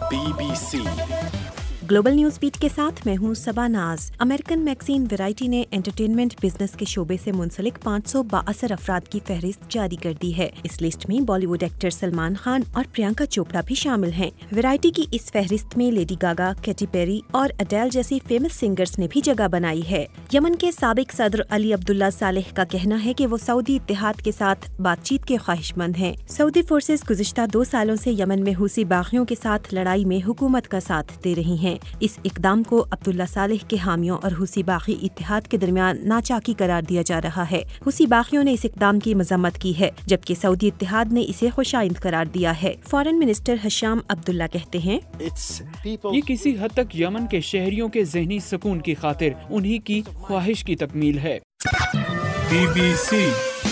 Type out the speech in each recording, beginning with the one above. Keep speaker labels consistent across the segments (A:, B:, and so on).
A: BBC
B: global news beat के साथ मैं हूं Saba Naz. American magazine Variety ने एंटरटेनमेंट बिजनेस के शोबे से मुंसलिक 562 अफराद की फहरिस्त जारी कर दी है। इस लिस्ट में बॉलीवुड एक्टर सलमान खान और प्रियंका चोपड़ा भी शामिल हैं। वैरायटी की इस फहरिस्त में लेडी गागा, कैटी पेरी और अडेल जैसी फेमस सिंगर्स ने भी जगह बनाई है। यमन के साबिक सदर अली अब्दुल्ला सालेह का कहना है कि वो सऊदी इत्तेहाद के साथ बातचीत के ख्वाहिशमंद हैं। सऊदी फोर्सेस गुज़िश्ता 2 सालों से यमन में हुसी बागियों के साथ लड़ाई में हुकूमत का साथ दे रही हैं। इस इकदाम को अब्दुल्ला सालेह के हामियों और हुसी बागी इत्तेहाद के दरमियान नाचाकी करार दिया जा रहा है। हुसी बागियों ने इस इकदाम की मजम्मत की है, जबकि सऊदी इत्तेहाद ने इसे खुशाइंद करार दिया है। फॉरेन मिनिस्टर हशाम अब्दुल्ला कहते हैं,
C: ये किसी हद तक यमन के शहरियों के ज़हनी सुकून की खातिर उन्हीं की ख्वाहिश की तकमील है।
A: BBC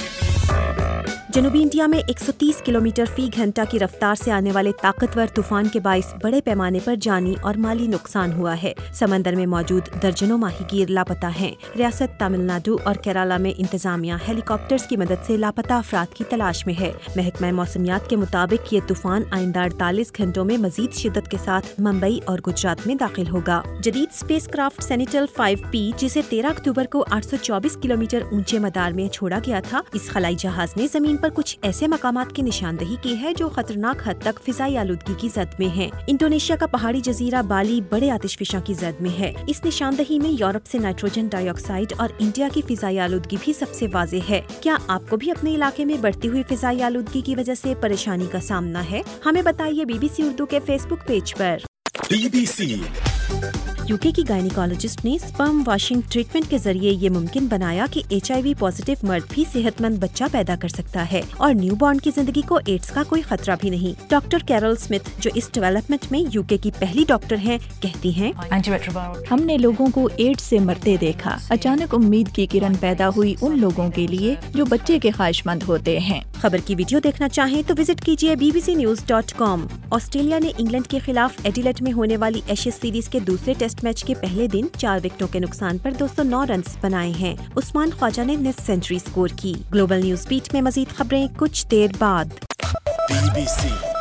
B: जनूबी इंडिया में 130 किलोमीटर फी घंटा की रफ्तार से आने वाले ताकतवर तूफान के बाइस बड़े पैमाने पर जानी और माली नुकसान हुआ है। समंदर में मौजूद दर्जनों माहीगीर लापता हैं। रियासत तमिलनाडु और केरला में इंतजामिया हेलीकॉप्टर्स की मदद से लापता अफराद की तलाश में है। महकमा मौसमियात के मुताबिक ये तूफान आइंदा 48 घंटों में मजीद शिद्दत के साथ मुंबई और गुजरात में दाखिल होगा। जदीद स्पेस क्राफ्ट सेनेटल 5P, जिसे 13 अक्टूबर को 824 किलोमीटर ऊंचे मदार में छोड़ा गया था, इस खलाई जहाज ने जमीन पर कुछ ऐसे मकामात की निशानदही की है जो खतरनाक हद तक फिजाई आलूदगी की जद में हैं। इंडोनेशिया का पहाड़ी जजीरा बाली बड़े आतिशफिशा की जद में है। इस निशानदही में यूरोप से नाइट्रोजन डाइऑक्साइड और इंडिया की फिजाई आलूदगी भी सबसे वाज़ेह है। क्या आपको भी अपने इलाके में बढ़ती हुई फिजाई आलूदगी की वजह से परेशानी का सामना है? हमें बताइए BBC उर्दू के फेसबुक पेज पर।
A: BBC
B: यूके की गायनिकोलॉजिस्ट ने स्पर्म वॉशिंग ट्रीटमेंट के जरिए ये मुमकिन बनाया कि HIV पॉजिटिव मर्द भी सेहतमंद बच्चा पैदा कर सकता है और न्यूबॉर्न की जिंदगी को एड्स का कोई खतरा भी नहीं। डॉक्टर कैरल स्मिथ, जो इस डेवलपमेंट में यूके की पहली डॉक्टर हैं, कहती हैं,
D: हमने लोगों को एड्स से मरते देखा। अचानक उम्मीद की किरण पैदा हुई उन लोगों के लिए जो बच्चे के ख्वाहिशमंद होते हैं।
B: खबर की वीडियो देखना चाहें तो विजिट कीजिए bbcnews.com। ऑस्ट्रेलिया ने इंग्लैंड के खिलाफ एडिलेड में होने वाली एशेज सीरीज के दूसरे टेस्ट मैच के पहले दिन 4 विकेटों के नुकसान पर 209 रन बनाए हैं। उस्मान ख्वाजा ने निस्फ सेंचुरी स्कोर की। ग्लोबल न्यूज बीट में मजीद खबरें कुछ देर बाद।
A: BBC